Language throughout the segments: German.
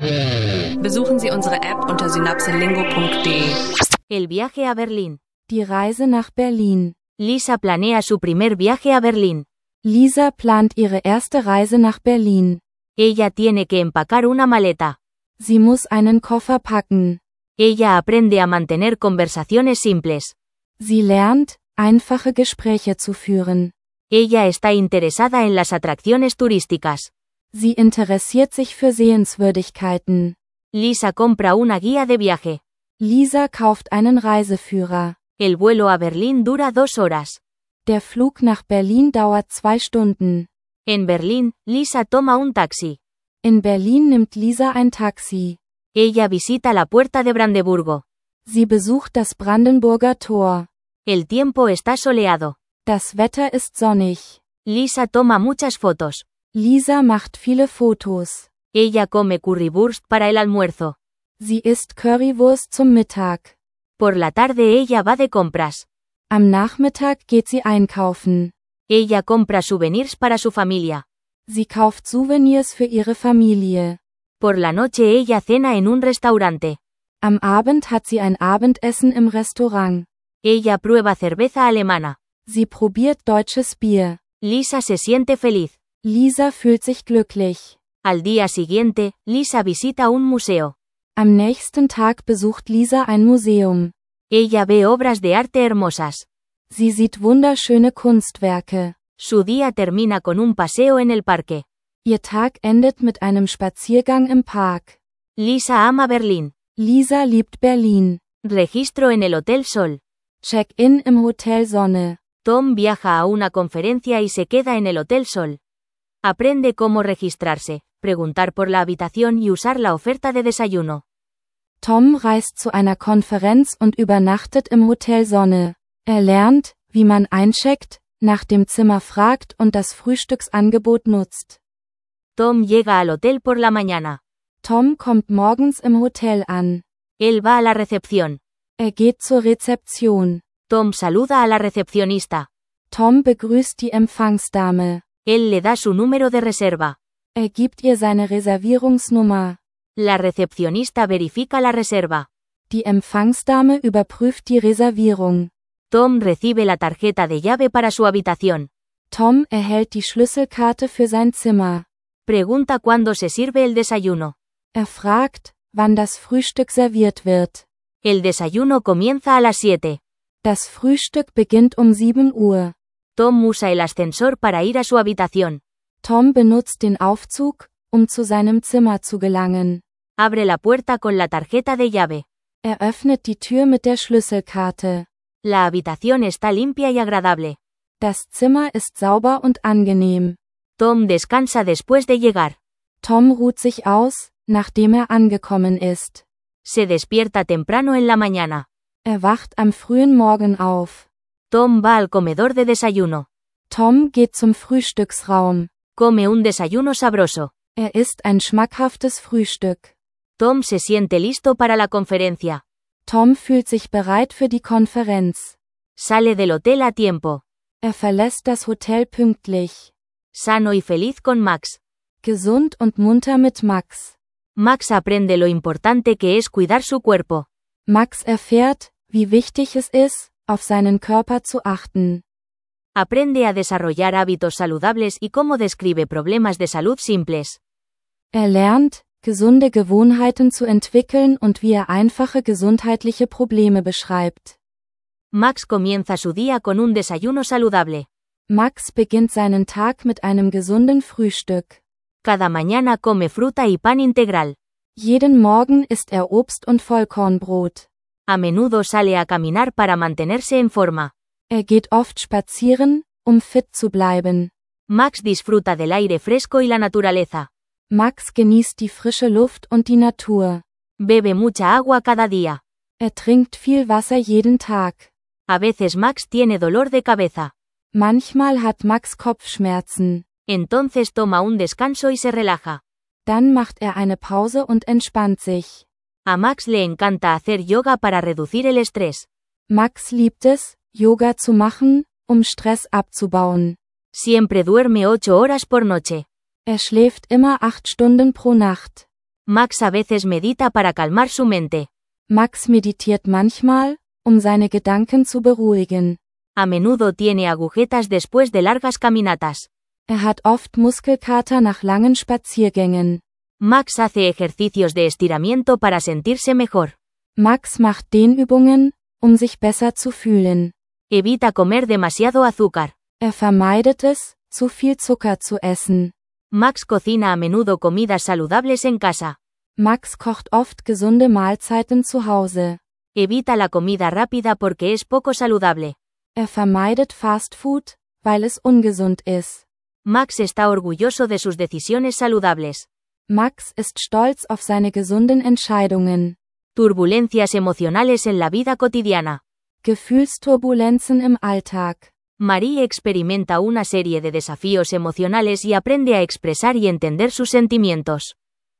Besuchen Sie unsere App unter synapselingo.de. El viaje a Berlín. Die Reise nach Berlin. Lisa planea su primer viaje a Berlín. Lisa plant ihre erste Reise nach Berlin. Ella tiene que empacar una maleta. Sie muss einen Koffer packen. Ella aprende a mantener conversaciones simples. Sie lernt, einfache Gespräche zu führen. Ella está interesada en las atracciones turísticas. Sie interessiert sich für Sehenswürdigkeiten. Lisa compra una guía de viaje. Lisa kauft einen Reiseführer. El vuelo a Berlín dura 2 horas. Der Flug nach Berlin dauert 2 Stunden. En Berlín, Lisa toma un taxi. In Berlin nimmt Lisa ein Taxi. Ella visita la Puerta de Brandeburgo. Sie besucht das Brandenburger Tor. El tiempo está soleado. Das Wetter ist sonnig. Lisa toma muchas fotos. Lisa macht viele Fotos. Ella come currywurst para el almuerzo. Sie isst Currywurst zum Mittag. Por la tarde ella va de compras. Am Nachmittag geht sie einkaufen. Ella compra souvenirs para su familia. Sie kauft Souvenirs für ihre Familie. Por la noche ella cena en un restaurante. Am Abend hat sie ein Abendessen im Restaurant. Ella prueba cerveza alemana. Sie probiert deutsches Bier. Lisa se siente feliz. Lisa fühlt sich glücklich. Al día siguiente, Lisa visita un museo. Am nächsten Tag besucht Lisa ein Museum. Ella ve obras de arte hermosas. Sie sieht wunderschöne Kunstwerke. Su día termina con un paseo en el parque. Ihr Tag endet mit einem Spaziergang im Park. Lisa ama Berlín. Lisa liebt Berlin. Registro en el Hotel Sol. Check-in im Hotel Sonne. Tom viaja a una conferencia y se queda en el Hotel Sol. Aprende cómo registrarse, preguntar por la habitación y usar la oferta de desayuno. Tom reist zu einer Konferenz und übernachtet im Hotel Sonne. Er lernt, wie man eincheckt, nach dem Zimmer fragt und das Frühstücksangebot nutzt. Tom llega al hotel por la mañana. Tom kommt morgens im Hotel an. Él va a la recepción. Er geht zur Rezeption. Tom saluda a la recepcionista. Tom begrüßt die Empfangsdame. Él le da su número de reserva. Er gibt ihr seine Reservierungsnummer. La recepcionista verifica la reserva. Die Empfangsdame überprüft die Reservierung. Tom recibe la tarjeta de llave para su habitación. Tom erhält die Schlüsselkarte für sein Zimmer. Pregunta cuándo se sirve el desayuno. Er fragt, wann das Frühstück serviert wird. El desayuno comienza a las 7. Das Frühstück beginnt um 7 Uhr. Tom usa el ascensor para ir a su habitación. Tom benutzt den Aufzug, um zu seinem Zimmer zu gelangen. Abre la puerta con la tarjeta de llave. Er öffnet die Tür mit der Schlüsselkarte. La habitación está limpia y agradable. Das Zimmer ist sauber und angenehm. Tom descansa después de llegar. Tom ruht sich aus, nachdem er angekommen ist. Se despierta temprano en la mañana. Er wacht am frühen Morgen auf. Tom va al comedor de desayuno. Tom geht zum Frühstücksraum. Come un desayuno sabroso. Er isst ein schmackhaftes Frühstück. Tom se siente listo para la conferencia. Tom fühlt sich bereit für die Konferenz. Sale del hotel a tiempo. Er verlässt das Hotel pünktlich. Sano y feliz con Max. Gesund und munter mit Max. Max aprende lo importante que es cuidar su cuerpo. Max erfährt, wie wichtig es ist, auf seinen Körper zu achten. Aprende a desarrollar hábitos saludables y cómo describe problemas de salud simples. Er lernt, gesunde Gewohnheiten zu entwickeln und wie er einfache gesundheitliche Probleme beschreibt. Max comienza su día con un desayuno saludable. Max beginnt seinen Tag mit einem gesunden Frühstück. Cada mañana come fruta y pan integral. Jeden Morgen isst er Obst und Vollkornbrot. A menudo sale a caminar para mantenerse en forma. Er geht oft spazieren, um fit zu bleiben. Max disfruta del aire fresco y la naturaleza. Max genießt die frische Luft und die Natur. Bebe mucha agua cada día. Er trinkt viel Wasser jeden Tag. A veces Max tiene dolor de cabeza. Manchmal hat Max Kopfschmerzen. Entonces toma un descanso y se relaja. Dann macht er eine Pause und entspannt sich. A Max le encanta hacer yoga para reducir el estrés. Max liebt es, Yoga zu machen, um Stress abzubauen. Siempre duerme 8 horas por noche. Er schläft immer 8 Stunden pro Nacht. Max a veces medita para calmar su mente. Max meditiert manchmal, seine Gedanken zu beruhigen. A menudo tiene agujetas después de largas caminatas. Hat oft Muskelkater nach langen Spaziergängen. Max hace ejercicios de estiramiento para sentirse mejor. Max macht Dehnübungen, sich besser zu fühlen. Evita comer demasiado azúcar. Vermeidet es, zu viel Zucker zu essen. Max cocina a menudo comidas saludables en casa. Max kocht oft gesunde Mahlzeiten zu Hause. Evita la comida rápida porque es poco saludable. Vermeidet Fast Food, weil es ungesund ist. Max está orgulloso de sus decisiones saludables. Max ist stolz auf seine gesunden Entscheidungen. Turbulencias emocionales en la vida cotidiana. Gefühlsturbulenzen im Alltag. Marie experimenta una serie de desafíos emocionales y aprende a expresar y entender sus sentimientos.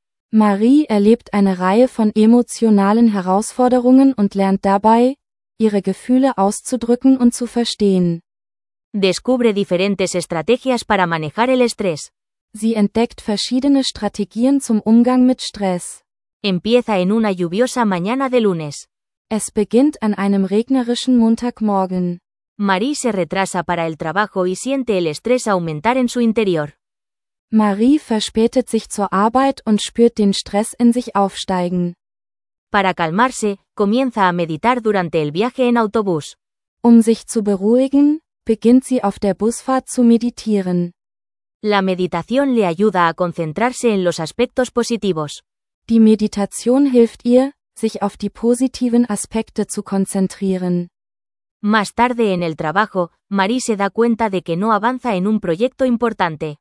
Marie erlebt eine Reihe von emotionalen Herausforderungen und lernt dabei, ihre Gefühle auszudrücken und zu verstehen. Descubre diferentes estrategias para manejar el estrés. Sie entdeckt verschiedene Strategien zum Umgang mit Stress. Empieza en una lluviosa mañana de lunes. Es beginnt an einem regnerischen Montagmorgen. Marie se retrasa para el trabajo y siente el estrés aumentar en su interior. Marie verspätet sich zur Arbeit und spürt den Stress in sich aufsteigen. Para calmarse, comienza a meditar durante el viaje en autobús. Sich zu beruhigen, beginnt sie auf der Busfahrt zu meditieren. La meditación le ayuda a concentrarse en los aspectos positivos. Die Meditation hilft ihr, sich auf die positiven Aspekte zu konzentrieren. Más tarde en el trabajo, Marie se da cuenta de que no avanza en un proyecto importante.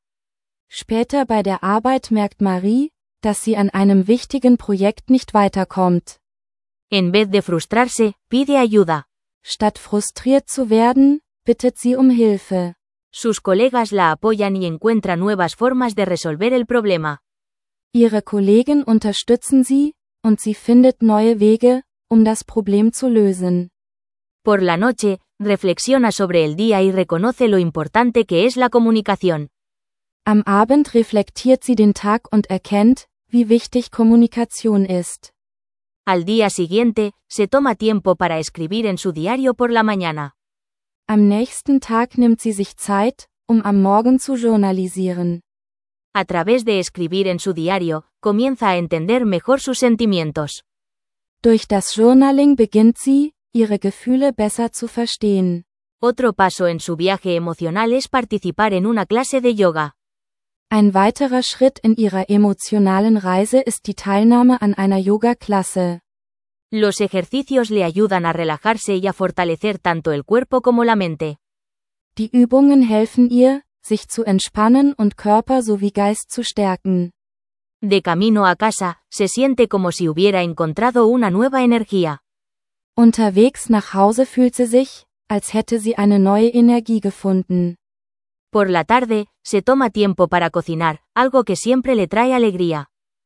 Später bei der Arbeit merkt Marie, dass sie an einem wichtigen Projekt nicht weiterkommt. En vez de frustrarse, pide ayuda. Statt frustriert zu werden, bittet sie Hilfe. Sus colegas la apoyan y encuentra nuevas formas de resolver el problema. Ihre Kollegen unterstützen sie, und sie findet neue Wege, das Problem zu lösen. Por la noche, reflexiona sobre el día y reconoce lo importante que es la comunicación. Am Abend reflektiert sie den Tag und erkennt, wie wichtig Kommunikation ist. Al día siguiente, se toma tiempo para escribir en su diario por la mañana. Am nächsten Tag nimmt sie sich Zeit, am Morgen zu journalisieren. A través de escribir en su diario, comienza a entender mejor sus sentimientos. Durch das Journaling beginnt sie, ihre Gefühle besser zu verstehen. Otro paso en su viaje emocional es participar en una clase de yoga. Ein weiterer Schritt in ihrer emotionalen Reise ist die Teilnahme an einer Yoga-Klasse. Los ejercicios le ayudan a relajarse y a fortalecer tanto el cuerpo como la mente. Die Übungen helfen ihr, sich zu entspannen und Körper sowie Geist zu stärken. De camino a casa, se siente como si hubiera encontrado una nueva energía. Unterwegs nach Hause fühlt sie sich, als hätte sie eine neue Energie gefunden. Por la tarde, se toma tiempo para cocinar, algo que siempre le trae alegría.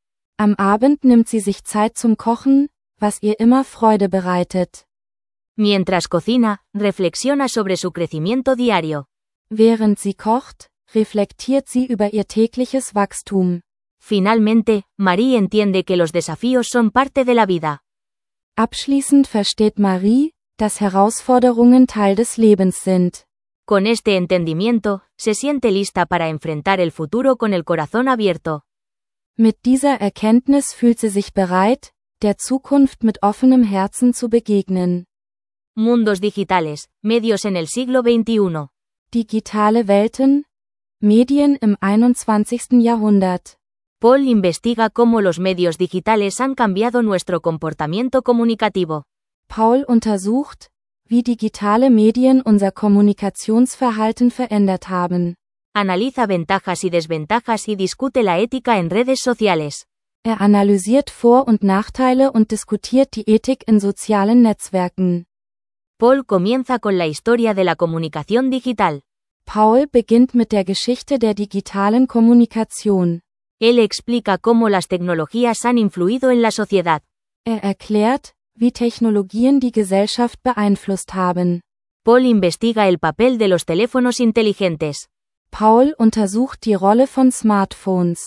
Am Abend nimmt sie sich Zeit zum Kochen, was ihr immer Freude bereitet. Mientras cocina, reflexiona sobre su crecimiento diario. Während sie kocht, reflektiert sie über ihr tägliches Wachstum. Finalmente, Marie entiende que los desafíos son parte de la vida. Abschließend versteht Marie, dass Herausforderungen Teil des Lebens sind. Con este entendimiento, se siente lista para enfrentar el futuro con el corazón abierto. Mit dieser Erkenntnis fühlt sie sich bereit, der Zukunft mit offenem Herzen zu begegnen. Mundos digitales, medios en el siglo XXI. Digitale Welten, Medien im 21. Jahrhundert. Paul investiga cómo los medios digitales han cambiado nuestro comportamiento comunicativo. Paul untersucht, wie digitale Medien unser Kommunikationsverhalten verändert haben. Analiza ventajas y desventajas y discute la ética en redes sociales. Analysiert Vor- und Nachteile und diskutiert die Ethik in sozialen Netzwerken. Paul comienza con la historia de la comunicación digital. Paul beginnt mit der Geschichte der digitalen Kommunikation. Él explica cómo las tecnologías han influido en la sociedad. Erklärt, wie Technologien die Gesellschaft beeinflusst haben. Paul investiga el papel de los teléfonos inteligentes. Paul untersucht die Rolle von Smartphones.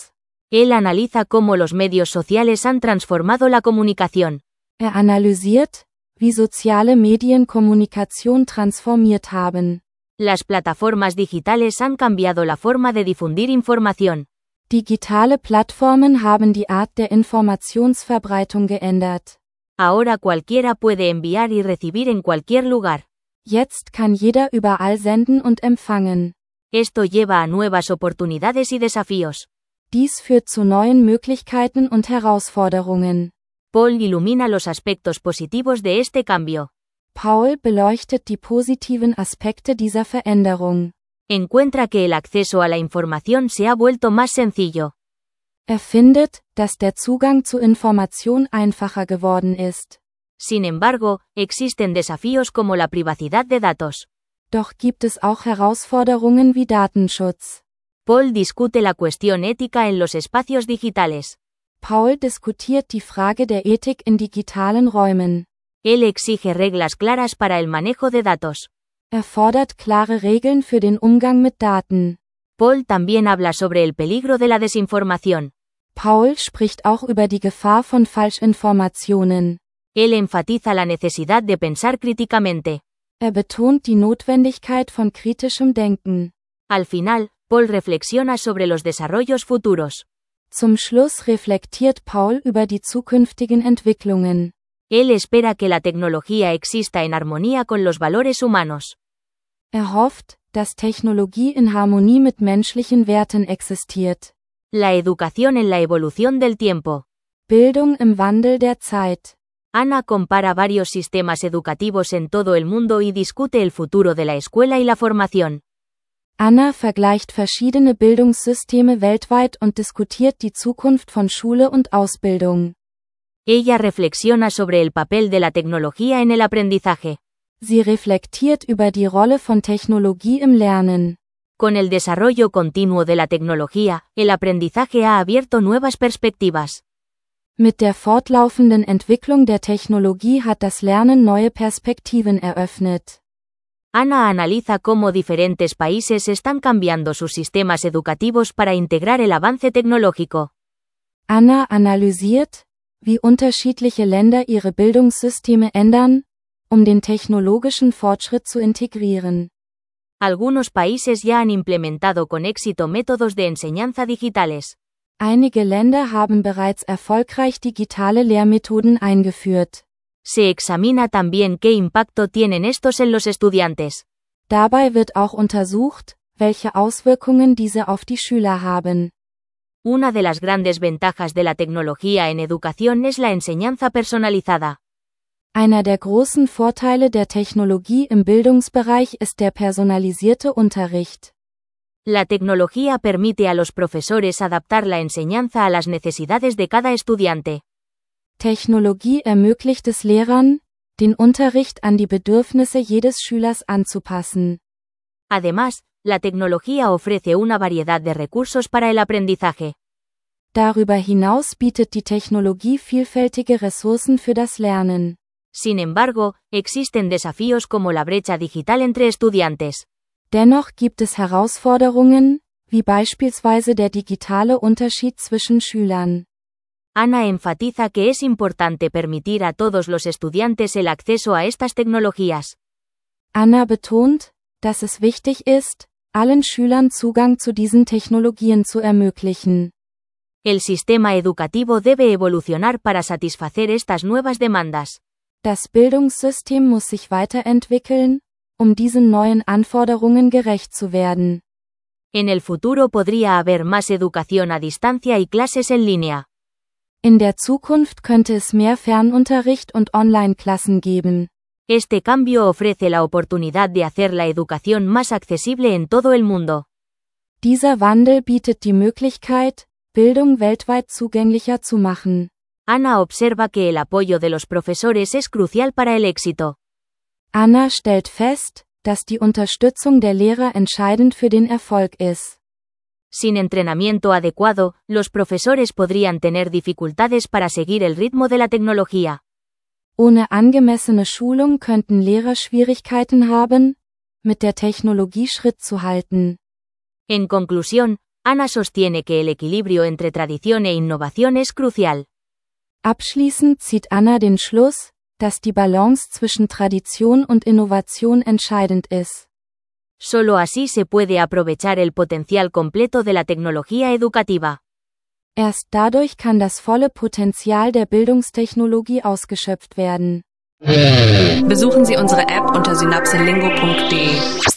Él analiza cómo los medios sociales han transformado la comunicación. Analysiert, wie soziale Medien Kommunikation transformiert haben. Las plataformas digitales han cambiado la forma de difundir información. Digitale Plattformen haben die Art der Informationsverbreitung geändert. Ahora cualquiera puede enviar y recibir en cualquier lugar. Jetzt kann jeder überall senden und empfangen. Esto lleva a nuevas oportunidades y desafíos. Dies führt zu neuen Möglichkeiten und Herausforderungen. Paul ilumina los aspectos positivos de este cambio. Paul beleuchtet die positiven Aspekte dieser Veränderung. Encuentra que el acceso a la información se ha vuelto más sencillo. Findet, dass der Zugang zu Information einfacher geworden ist. Sin embargo, existen desafíos como la privacidad de datos. Doch gibt es auch Herausforderungen wie Datenschutz. Paul discute la cuestión ética en los espacios digitales. Paul diskutiert die Frage der Ethik in digitalen Räumen. Él exige reglas claras para el manejo de datos. Fordert klare Regeln für den Umgang mit Daten. Paul también habla sobre el peligro de la desinformación. Paul spricht auch über die Gefahr von Falschinformationen. Él enfatiza la necesidad de pensar críticamente. Betont die Notwendigkeit von kritischem Denken. Al final, Paul reflexiona sobre los desarrollos futuros. Zum Schluss reflektiert Paul über die zukünftigen Entwicklungen. Él espera que la tecnología exista en armonía con los valores humanos. Hofft, dass Technologie in Harmonie mit menschlichen Werten existiert. La educación en la evolución del tiempo. Bildung im Wandel der Zeit. Ana compara varios sistemas educativos en todo el mundo y discute el futuro de la escuela y la formación. Anna vergleicht verschiedene Bildungssysteme weltweit und diskutiert die Zukunft von Schule und Ausbildung. Ella reflexiona sobre el papel de la tecnología en el aprendizaje. Sie reflektiert über die Rolle von Technologie im Lernen. Con el desarrollo continuo de la tecnología, el aprendizaje ha abierto nuevas perspectivas. Mit der fortlaufenden Entwicklung der Technologie hat das Lernen neue Perspektiven eröffnet. Ana analiza cómo diferentes países están cambiando sus sistemas educativos para integrar el avance tecnológico. Anna analysiert, wie unterschiedliche Länder ihre Bildungssysteme ändern, den technologischen Fortschritt zu integrieren. Algunos países ya han implementado con éxito métodos de enseñanza digitales. Einige Länder haben bereits erfolgreich digitale Lehrmethoden eingeführt. Se examina también qué impacto tienen estos en los estudiantes. Dabei wird auch untersucht, welche Auswirkungen diese auf die Schüler haben. Una de las grandes ventajas de la tecnología en educación es la enseñanza personalizada. Einer der großen Vorteile der Technologie im Bildungsbereich ist der personalisierte Unterricht. La tecnología permite a los profesores adaptar la enseñanza a las necesidades de cada estudiante. Technologie ermöglicht es Lehrern, den Unterricht an die Bedürfnisse jedes Schülers anzupassen. Además, la tecnología ofrece una variedad de recursos para el aprendizaje. Darüber hinaus bietet die Technologie vielfältige Ressourcen für das Lernen. Sin embargo, existen desafíos como la brecha digital entre estudiantes. Dennoch gibt es Herausforderungen, wie beispielsweise der digitale Unterschied zwischen Schülern. Ana enfatiza que es importante permitir a todos los estudiantes el acceso a estas tecnologías. Anna betont, dass es wichtig ist, allen Schülern Zugang zu diesen Technologien zu ermöglichen. El sistema educativo debe evolucionar para satisfacer estas nuevas demandas. Das Bildungssystem muss sich weiterentwickeln, diesen neuen Anforderungen gerecht zu werden. En el futuro podría haber más educación a distancia y clases en línea. In der Zukunft könnte es mehr Fernunterricht und Online-Klassen geben. Este cambio ofrece la oportunidad de hacer la educación más accesible en todo el mundo. Dieser Wandel bietet die Möglichkeit, Bildung weltweit zugänglicher zu machen. Ana observa que el apoyo de los profesores es crucial para el éxito. Anna stellt fest, dass die Unterstützung der Lehrer entscheidend für den Erfolg ist. Sin entrenamiento adecuado, los profesores podrían tener dificultades para seguir el ritmo de la tecnología. Ohne angemessene Schulung könnten Lehrer Schwierigkeiten haben, mit der Technologie Schritt zu halten. En conclusión, Anna sostiene que el equilibrio entre tradición e innovación es crucial. Abschließend zieht Anna den Schluss, dass die Balance zwischen Tradition und Innovation entscheidend ist. Solo así se puede aprovechar el potencial completo de la tecnología educativa. Erst dadurch kann das volle Potenzial der Bildungstechnologie ausgeschöpft werden. Besuchen Sie unsere App unter synapselingo.de.